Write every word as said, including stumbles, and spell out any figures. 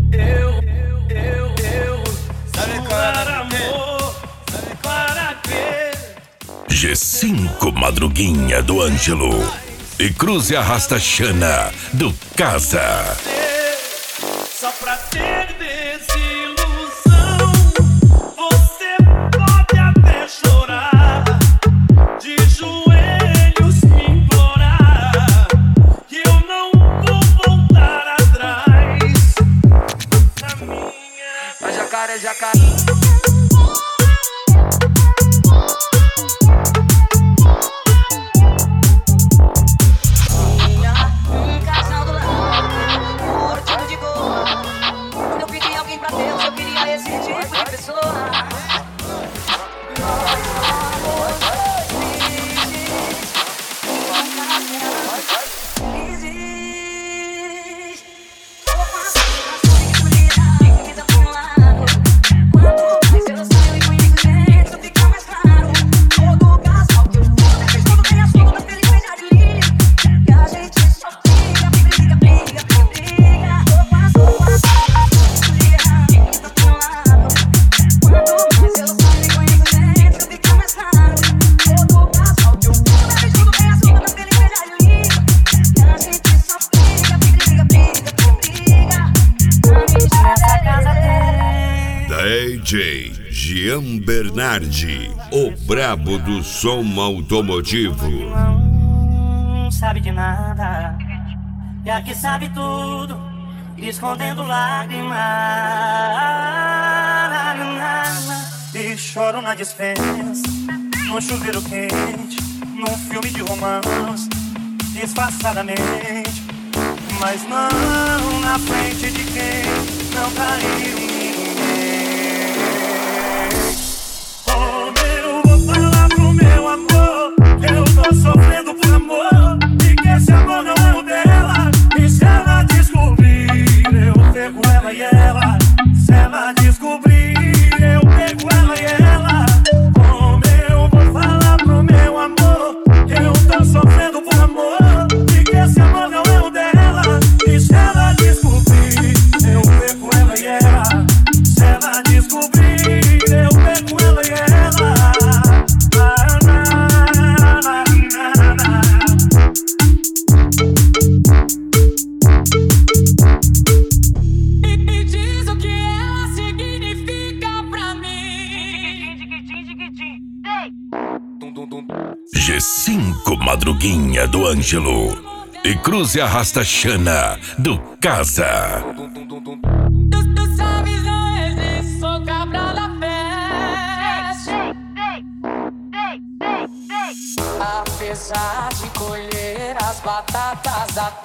Eu, eu, eu, sabe para amor, sabe para quê? G cinco Madruguinha do Ângelo e Cruze Arrasta Xana do Casa. Só pra ter desilusão, você pode até chorar, de joelhos me implorar, que eu não vou voltar atrás. Na minha... A jacaré, jacaré. D J Jean Bernardi, o brabo do som automotivo. Não sabe de nada, e aqui sabe tudo, escondendo lágrimas. E choro na dispensa, no chuveiro quente, num filme de romance, disfarçadamente. Mas não na frente de quem não caiu ninguém. Meu amor, eu tô sofrendo por amor, e que esse amor não é o dela. E se ela descobrir, eu pego ela e ela. Se ela descobrir, eu pego ela e ela. Como eu vou falar pro meu amor, eu tô sofrendo por amor, e que esse amor não é o dela. E se ela descobrir, eu pego ela e ela. Se ela descobrir, eu pego ela e ela. G cinco Madruguinha do Ângelo e Cruze Arrasta Xana do Casa. Tu sabes, não existe, sou cabra da festa. Apesar de colher as batatas da